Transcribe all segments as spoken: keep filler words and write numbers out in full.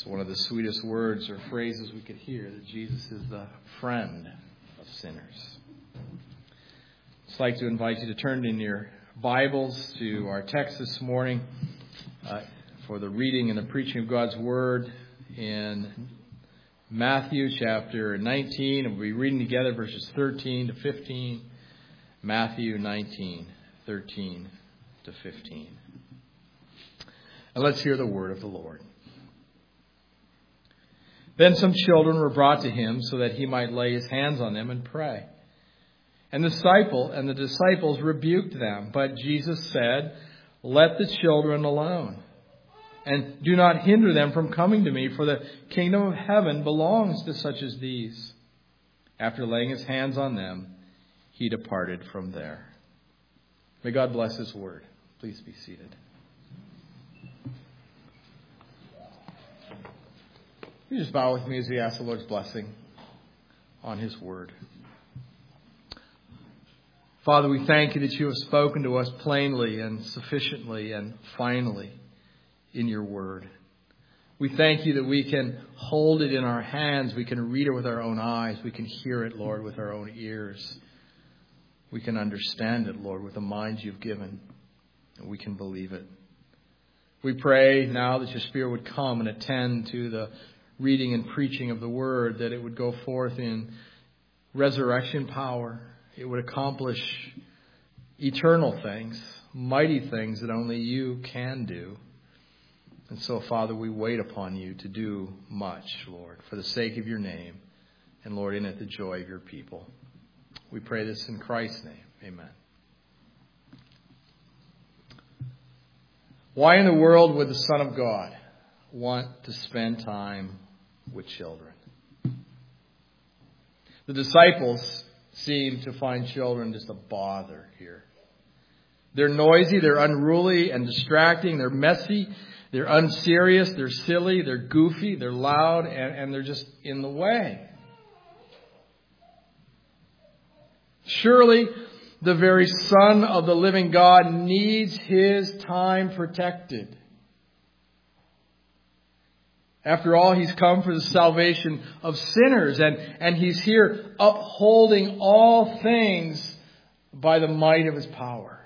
It's one of the sweetest words or phrases we could hear, that Jesus is the friend of sinners. I'd like to invite you to turn in your Bibles to our text this morning uh, for the reading and the preaching of God's Word in Matthew chapter nineteen. And we'll be reading together verses thirteen to fifteen. Matthew nineteen, thirteen to fifteen. And let's hear the word of the Lord. Then some children were brought to him so that he might lay his hands on them and pray. And the disciple and the disciples rebuked them, but Jesus said, "Let the children alone, and do not hinder them from coming to me, for the kingdom of heaven belongs to such as these." After laying his hands on them, he departed from there. May God bless his word. Please be seated. You just bow with me as we ask the Lord's blessing on his word. Father, we thank you that you have spoken to us plainly and sufficiently and finally in your word. We thank you that we can hold it in our hands. We can read it with our own eyes. We can hear it, Lord, with our own ears. We can understand it, Lord, with the minds you've given. And we can believe it. We pray now that your Spirit would come and attend to the reading and preaching of the word, that it would go forth in resurrection power. It would accomplish eternal things, mighty things that only you can do. And so, Father, we wait upon you to do much, Lord, for the sake of your name, and, Lord, in it the joy of your people. We pray this in Christ's name. Amen. Why in the world would the Son of God want to spend time with children? The disciples seem to find children just a bother here. They're noisy, they're unruly and distracting, they're messy, they're unserious, they're silly, they're goofy, they're loud, and, and they're just in the way. Surely the very Son of the living God needs his time protected. After all, he's come for the salvation of sinners, and, and he's here upholding all things by the might of his power.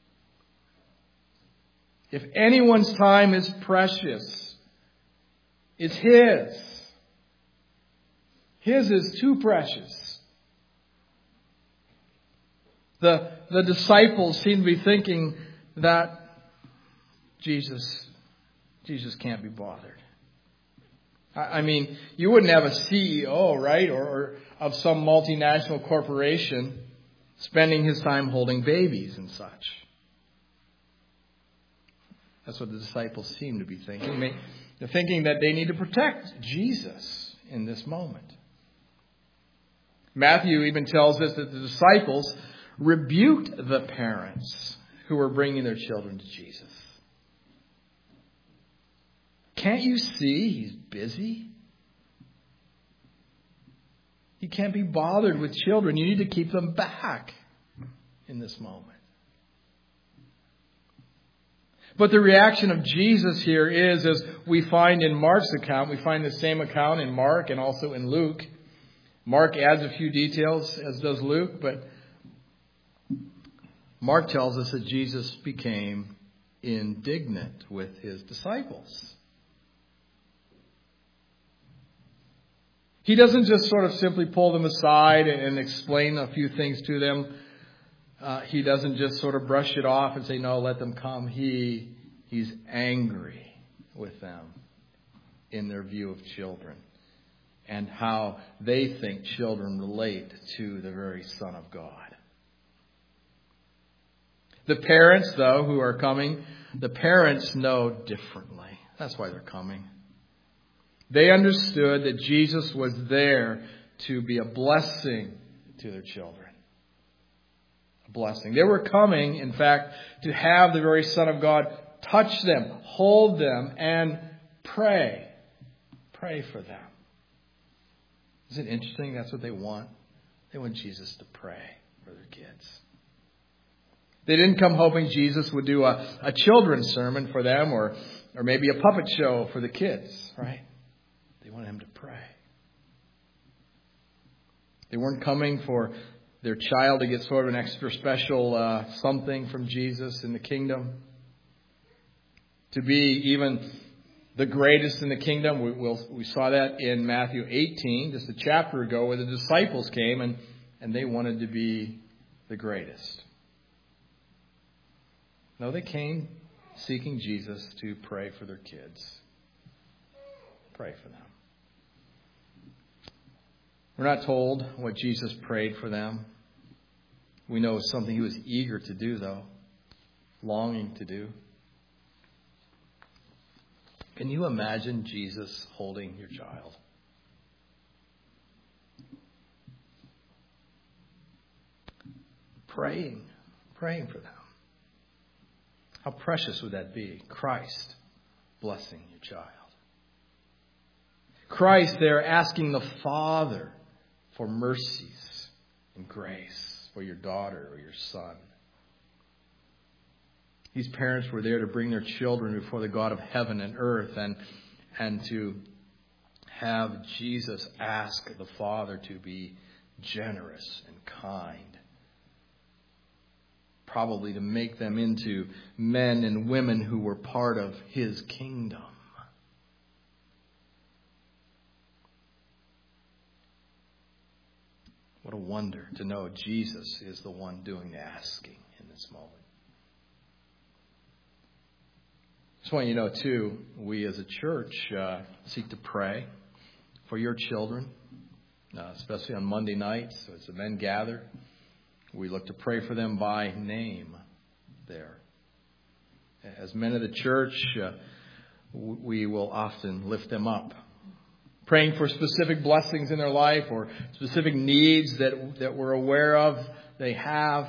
If anyone's time is precious, it's his. His is too precious. The, the disciples seem to be thinking that Jesus, Jesus can't be bothered. I mean, you wouldn't have a C E O, right, or, or of some multinational corporation spending his time holding babies and such. That's what the disciples seem to be thinking. They're thinking that they need to protect Jesus in this moment. Matthew even tells us that the disciples rebuked the parents who were bringing their children to Jesus. Can't you see he's busy? He can't be bothered with children. You need to keep them back in this moment. But the reaction of Jesus here is, as we find in Mark's account, we find the same account in Mark and also in Luke. Mark adds a few details, as does Luke, but Mark tells us that Jesus became indignant with his disciples. He doesn't just sort of simply pull them aside and explain a few things to them. Uh, he doesn't just sort of brush it off and say, no, let them come. He, he's angry with them in their view of children and how they think children relate to the very Son of God. The parents, though, who are coming, the parents know differently. That's why they're coming. They understood that Jesus was there to be a blessing to their children. A blessing. They were coming, in fact, to have the very Son of God touch them, hold them, and pray. Pray for them. Isn't it interesting? That's what they want. They want Jesus to pray for their kids. They didn't come hoping Jesus would do a, a children's sermon for them or, or maybe a puppet show for the kids, right? They wanted him to pray. They weren't coming for their child to get sort of an extra special uh, something from Jesus in the kingdom. To be even the greatest in the kingdom. We, we'll, we saw that in Matthew eighteen, just a chapter ago, where the disciples came and, and they wanted to be the greatest. No, they came seeking Jesus to pray for their kids. Pray for them. We're not told what Jesus prayed for them. We know it's something he was eager to do, though. Longing to do. Can you imagine Jesus holding your child? Praying. Praying for them. How precious would that be? Christ blessing your child. Christ there asking the Father for mercies and grace for your daughter or your son. These parents were there to bring their children before the God of heaven and earth and, and to have Jesus ask the Father to be generous and kind. Probably to make them into men and women who were part of his kingdom. What a wonder to know Jesus is the one doing the asking in this moment. Just want you to know, too, we as a church uh, seek to pray for your children, uh, especially on Monday nights as the men gather. We look to pray for them by name there. As men of the church, uh, we will often lift them up, praying for specific blessings in their life or specific needs that, that we're aware of they have,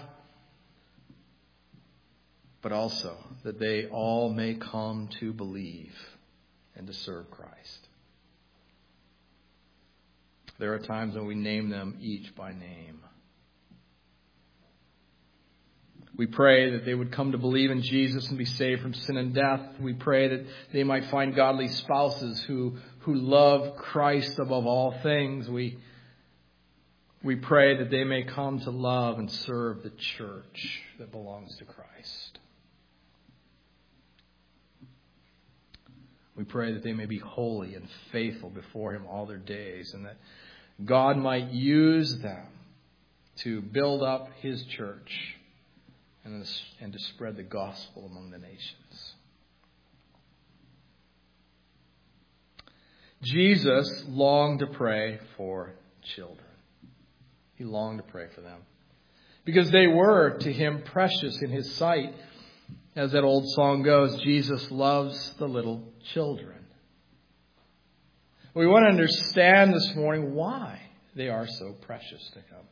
but also that they all may come to believe and to serve Christ. There are times when we name them each by name. We pray that they would come to believe in Jesus and be saved from sin and death. We pray that they might find godly spouses who, who love Christ above all things. We, we pray that they may come to love and serve the church that belongs to Christ. We pray that they may be holy and faithful before him all their days, and that God might use them to build up his church and, and to spread the gospel among the nations. Jesus longed to pray for children. He longed to pray for them because they were to him precious in his sight. As that old song goes, Jesus loves the little children. We want to understand this morning why they are so precious to him.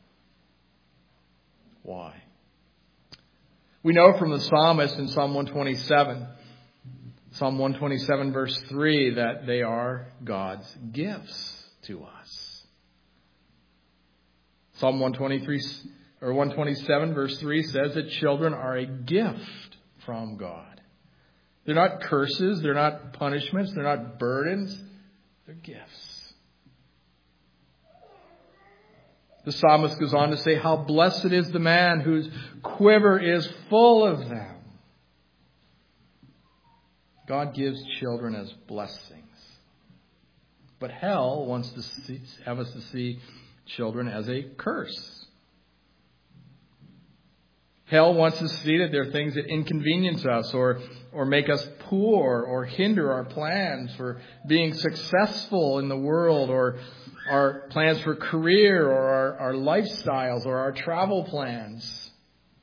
Why? We know from the psalmist in Psalm one twenty-seven, Psalm one twenty-seven verse three, that they are God's gifts to us. Psalm one twenty-three or one twenty-seven verse three says that children are a gift from God. They're not curses, they're not punishments, they're not burdens, they're gifts. The psalmist goes on to say, how blessed is the man whose quiver is full of them. God gives children as blessings. But hell wants to see, have us to see children as a curse. Hell wants to see that there are things that inconvenience us or, or make us poor or hinder our plans for being successful in the world, or our plans for career, or our, our lifestyles, or our travel plans.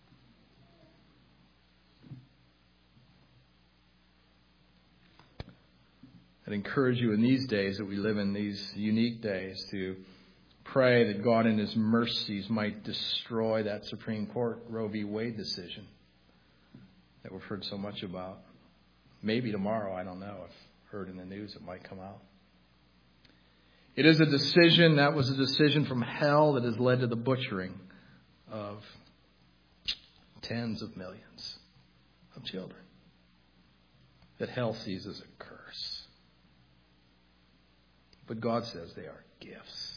I'd encourage you in these days that we live in, these unique days, to pray that God in his mercies might destroy that Supreme Court Roe v. Wade decision that we've heard so much about. Maybe tomorrow, I don't know. I've heard in the news it might come out. It is a decision, that was a decision from hell that has led to the butchering of tens of millions of children that hell sees as a curse. but God says they are gifts.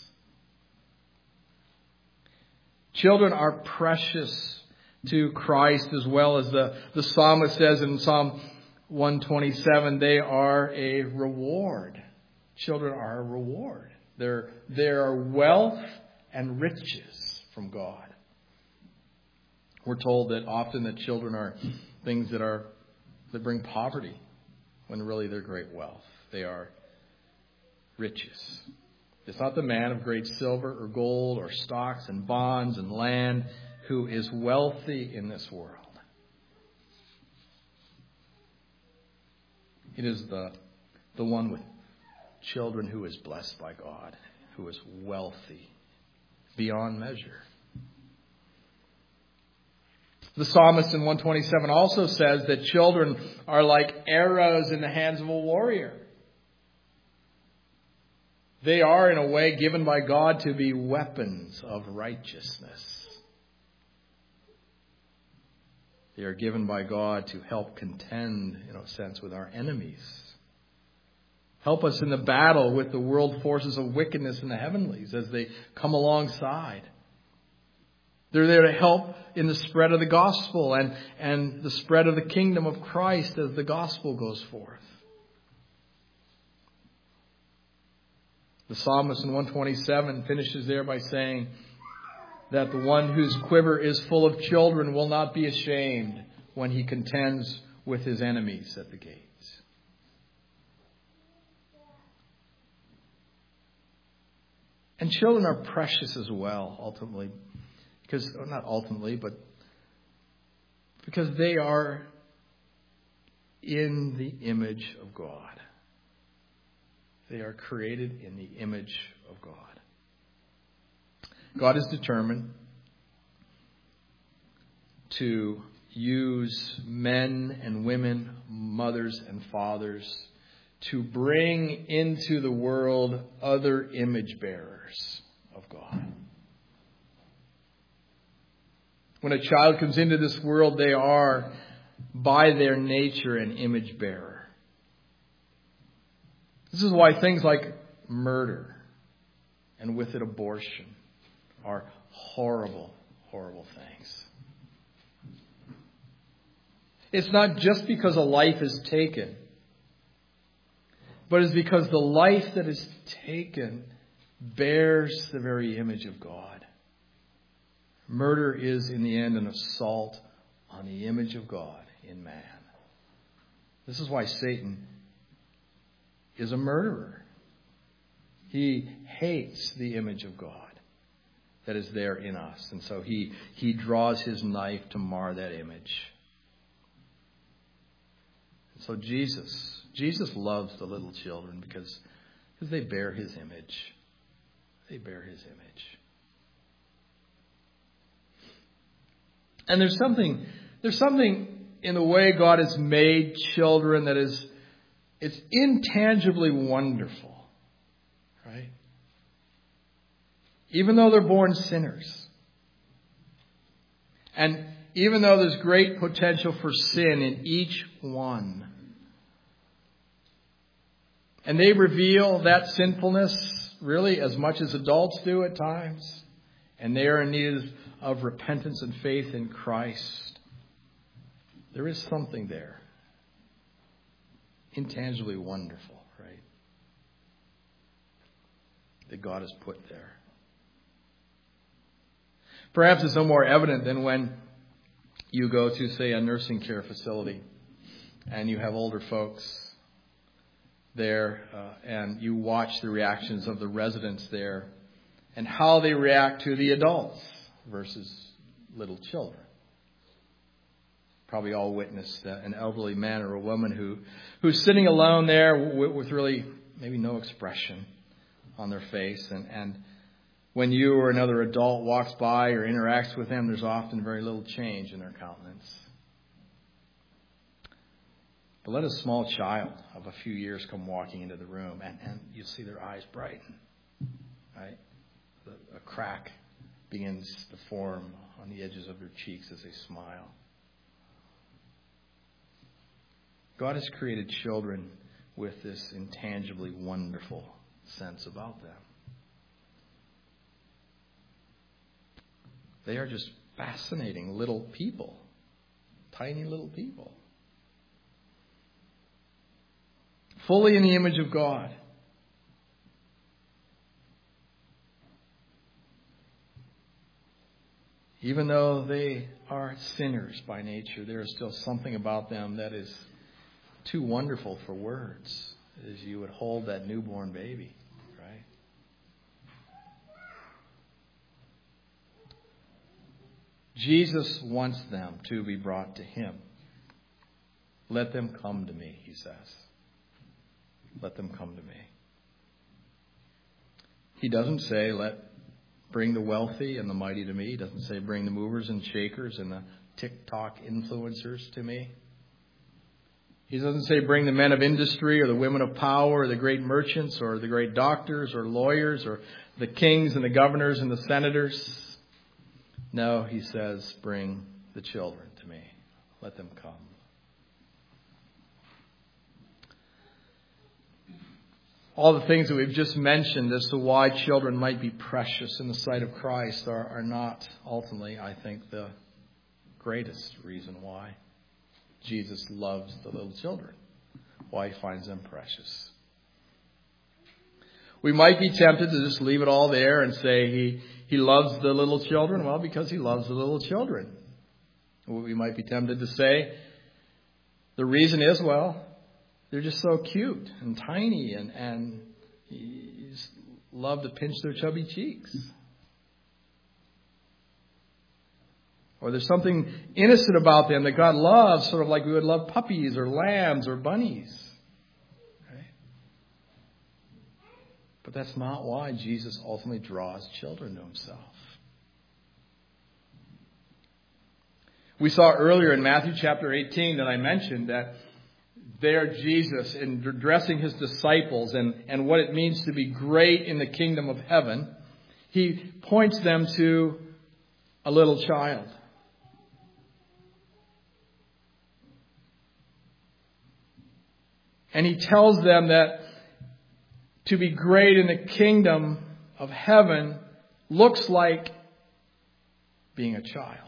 Children are precious to Christ, as well as the, the psalmist says in Psalm one twenty-seven, they are a reward. Children are a reward. They're, they are wealth and riches from God. We're told that often that children are things that are that bring poverty, when really they're great wealth. They are riches. It's not the man of great silver or gold or stocks and bonds and land who is wealthy in this world. It is the, the one with children who is blessed by God, who is wealthy beyond measure. The psalmist in one twenty-seven also says that children are like arrows in the hands of a warrior. They are, in a way, given by God to be weapons of righteousness. They are given by God to help contend, in a sense, with our enemies. Help us in the battle with the world forces of wickedness in the heavenlies as they come alongside. They're there to help in the spread of the gospel and, and the spread of the kingdom of Christ as the gospel goes forth. The psalmist in one twenty-seven finishes there by saying that the one whose quiver is full of children will not be ashamed when he contends with his enemies at the gates. And children are precious as well, ultimately. Because, not ultimately, but because they are in the image of God. They are created in the image of God. God is determined to use men and women, mothers and fathers, to bring into the world other image bearers of God. When a child comes into this world, they are, by their nature, an image bearer. This is why things like murder and with it abortion are horrible, horrible things. It's not just because a life is taken, but it's because the life that is taken bears the very image of God. Murder is, in the end, an assault on the image of God in man. This is why Satan is a murderer. He hates the image of God that is there in us. And so he, he draws his knife to mar that image. And so Jesus, Jesus loves the little children because, because they bear his image. They bear his image. And there's something, there's something in the way God has made children that is, it's intangibly wonderful, right? Even though they're born sinners. And even though there's great potential for sin in each one. And they reveal that sinfulness really as much as adults do at times. And they are in need of repentance and faith in Christ. There is something there. Intangibly wonderful, right? That God has put there. Perhaps it's no more evident than when you go to, say, a nursing care facility and you have older folks there uh, and you watch the reactions of the residents there and how they react to the adults versus little children. Probably all witnessed uh, an elderly man or a woman who who's sitting alone there with, with really maybe no expression on their face. And, and when you or another adult walks by or interacts with them, there's often very little change in their countenance. But let a small child of a few years come walking into the room and, and you see their eyes brighten. Right? A crack begins to form on the edges of their cheeks as they smile. God has created children with this intangibly wonderful sense about them. They are just fascinating little people. Tiny little people. Fully in the image of God. Even though they are sinners by nature, there is still something about them that is too wonderful for words, as you would hold that newborn baby, right? Jesus wants them to be brought to Him. Let them come to me, He says. Let them come to me. He doesn't say, let bring the wealthy and the mighty to me. He doesn't say bring the movers and shakers and the TikTok influencers to me. He doesn't say bring the men of industry or the women of power or the great merchants or the great doctors or lawyers or the kings and the governors and the senators. No, he says bring the children to me. Let them come. All the things that we've just mentioned as to why children might be precious in the sight of Christ are, are not ultimately, I think, the greatest reason why Jesus loves the little children, why He finds them precious. We might be tempted to just leave it all there and say He, he loves the little children. Well, because He loves the little children. We might be tempted to say the reason is, well, they're just so cute and tiny and, and you just love to pinch their chubby cheeks. Or there's something innocent about them that God loves, sort of like we would love puppies or lambs or bunnies. Right? But that's not why Jesus ultimately draws children to Himself. We saw earlier in Matthew chapter eighteen that I mentioned that there Jesus, in addressing His disciples and, and what it means to be great in the kingdom of heaven, He points them to a little child. And He tells them that to be great in the kingdom of heaven looks like being a child.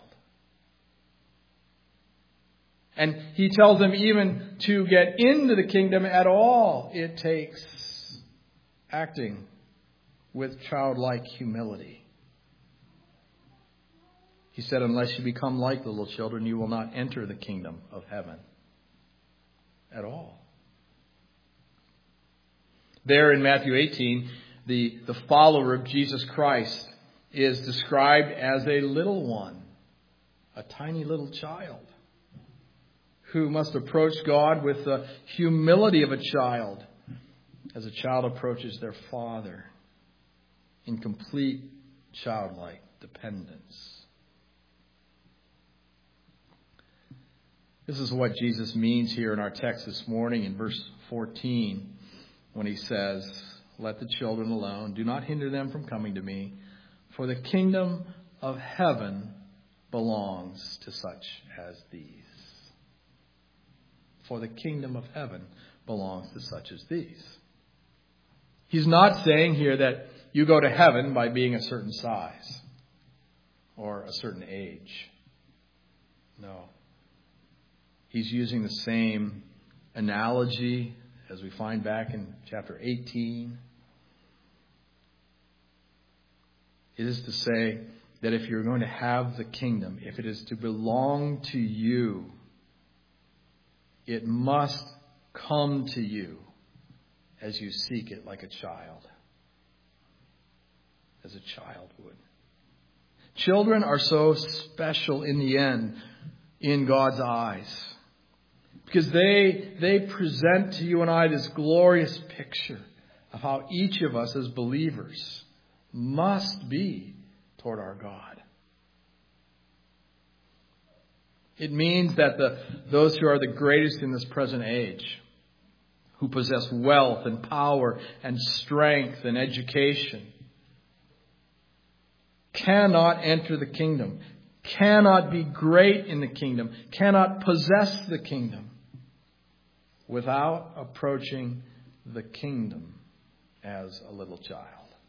And He tells them even to get into the kingdom at all, it takes acting with childlike humility. He said, unless you become like little children, you will not enter the kingdom of heaven at all. There in Matthew eighteen, the, the follower of Jesus Christ is described as a little one, a tiny little child, who must approach God with the humility of a child as a child approaches their father in complete childlike dependence. This is what Jesus means here in our text this morning in verse fourteen when He says, let the children alone. Do not hinder them from coming to me, for the kingdom of heaven belongs to such as these. For the kingdom of heaven belongs to such as these. He's not saying here that you go to heaven by being a certain size or a certain age. No. He's using the same analogy as we find back in chapter eighteen. It is to say that if you're going to have the kingdom, if it is to belong to you, it must come to you as you seek it like a child. As a child would. Children are so special in the end in God's eyes. Because they, they present to you and I this glorious picture of how each of us as believers must be toward our God. It means that the, those who are the greatest in this present age, who possess wealth and power and strength and education, cannot enter the kingdom, cannot be great in the kingdom, cannot possess the kingdom without approaching the kingdom as a little child.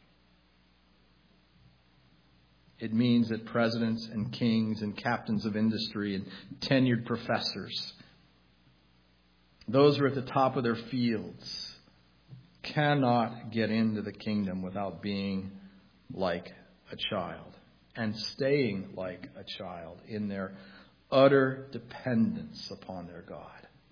It means that presidents and kings and captains of industry and tenured professors, those who are at the top of their fields, cannot get into the kingdom without being like a child and staying like a child in their utter dependence upon their God.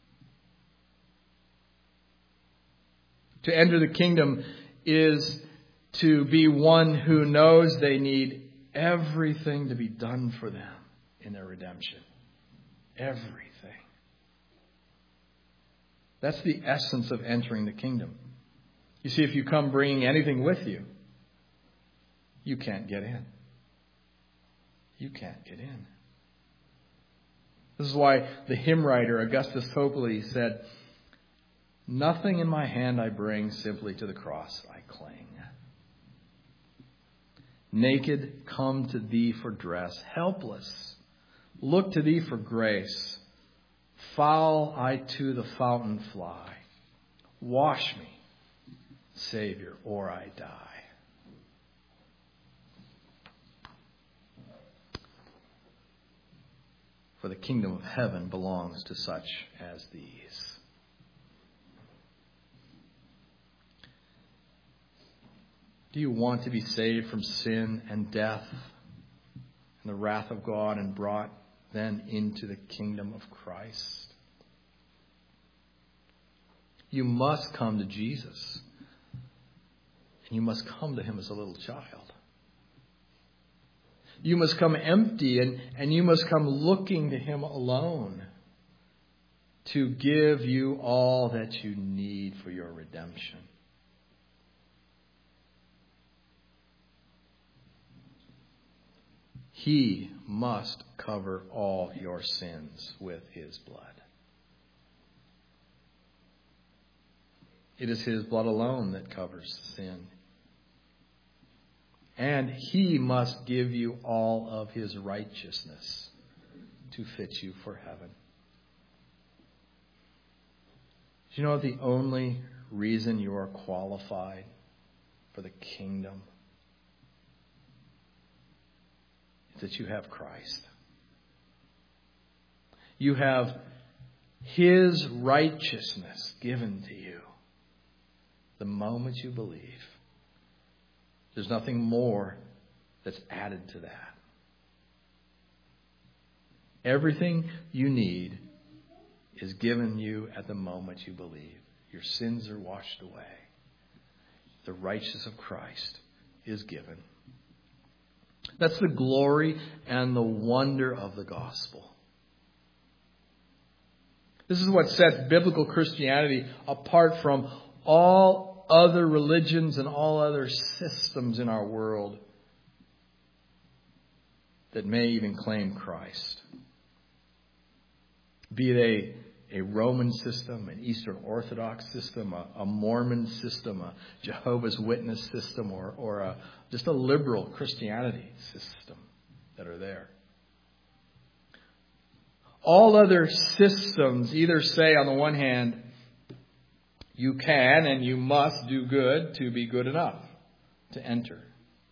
To enter the kingdom is to be one who knows they need everything to be done for them in their redemption. Everything. That's the essence of entering the kingdom. You see, if you come bringing anything with you, you can't get in. You can't get in. This is why the hymn writer, Augustus Copley, said, "Nothing in my hand I bring, simply to the cross I cling. Naked, come to thee for dress. Helpless, look to thee for grace. Foul, I to the fountain fly. Wash me, Savior, or I die." For the kingdom of heaven belongs to such as these. Do you want to be saved from sin and death and the wrath of God and brought then into the kingdom of Christ? You must come to Jesus. And you must come to him as a little child. You must come empty and, and you must come looking to him alone to give you all that you need for your redemption. He must cover all your sins with his blood. It is his blood alone that covers sin. And he must give you all of his righteousness to fit you for heaven. Do you know the only reason you are qualified for the kingdom is that you have Christ. You have his righteousness given to you the moment you believe. There's nothing more that's added to that. Everything you need is given you at the moment you believe. Your sins are washed away. The righteousness of Christ is given. That's the glory and the wonder of the gospel. This is what sets biblical Christianity apart from all other religions and all other systems in our world that may even claim Christ. Be they a Roman system, an Eastern Orthodox system, a, a Mormon system, a Jehovah's Witness system, or, or a, just a liberal Christianity system that are there. All other systems either say, on the one hand, you can and you must do good to be good enough to enter.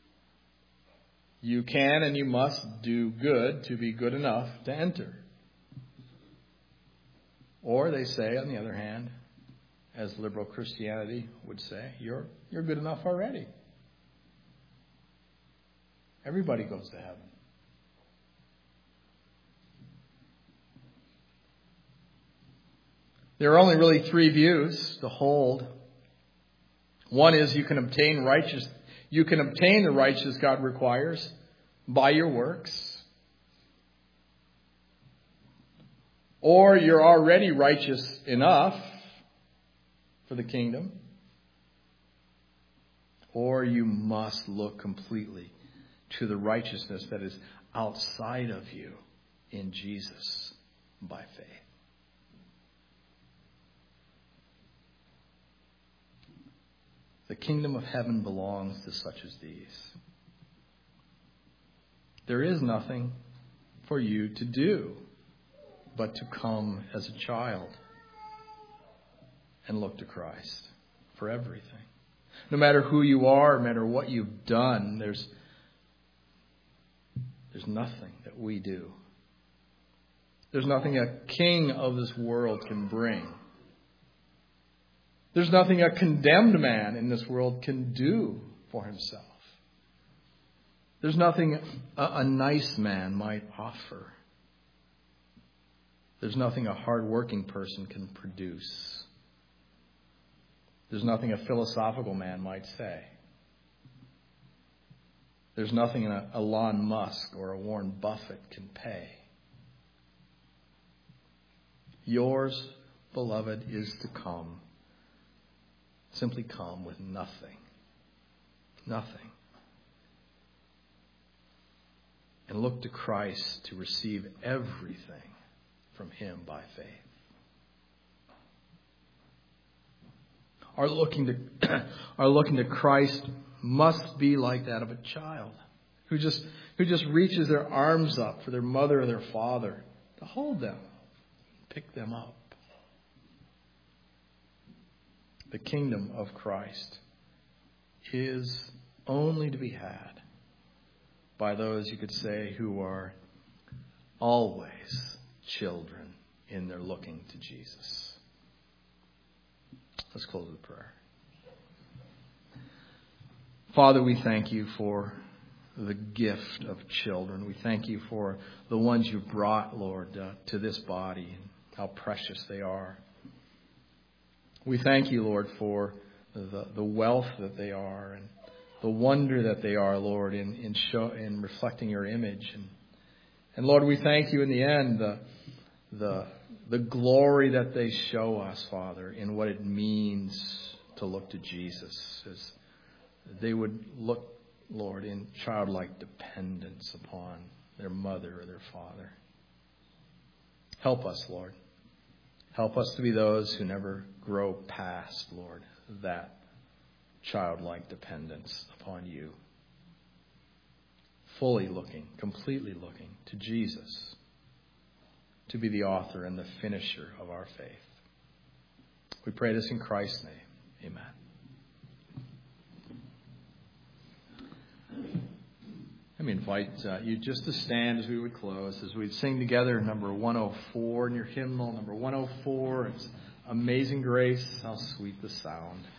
You can and you must do good to be good enough to enter. Or they say, on the other hand, as liberal Christianity would say, you're, you're good enough already. Everybody goes to heaven. There are only really three views to hold. One is you can obtain righteous, you can obtain the righteousness God requires by your works. Or you're already righteous enough for the kingdom. Or you must look completely to the righteousness that is outside of you in Jesus by faith. The kingdom of heaven belongs to such as these. There is nothing for you to do but to come as a child and look to Christ for everything. No matter who you are, no matter what you've done, there's, there's nothing that we do. There's nothing a king of this world can bring. There's nothing a condemned man in this world can do for himself. There's nothing a, a nice man might offer. There's nothing a hard-working person can produce. There's nothing a philosophical man might say. There's nothing a Elon Musk or a Warren Buffett can pay. Yours, beloved, is to come. Simply come with nothing. Nothing. And look to Christ to receive everything from Him by faith. Our looking to our looking to Christ must be like that of a child who just who just reaches their arms up for their mother or their father to hold them, pick them up. The kingdom of Christ is only to be had by those, you could say, who are always children in their looking to Jesus. Let's close with prayer. Father, we thank you for the gift of children. We thank you for the ones you brought, Lord, uh, to this body and how precious they are. We thank you, Lord, for the, the wealth that they are and the wonder that they are, Lord, in in, show, in reflecting your image. And, and Lord, we thank you in the end, the, the, the glory that they show us, Father, in what it means to look to Jesus. As they would look, Lord, in childlike dependence upon their mother or their father. Help us, Lord. Help us to be those who never grow past, Lord, that childlike dependence upon you. Fully looking, completely looking to Jesus to be the author and the finisher of our faith. We pray this in Christ's name. Amen. Let me invite uh, you just to stand as we would close, as we'd sing together number one oh four in your hymnal, number one oh four. It's Amazing Grace, how sweet the sound.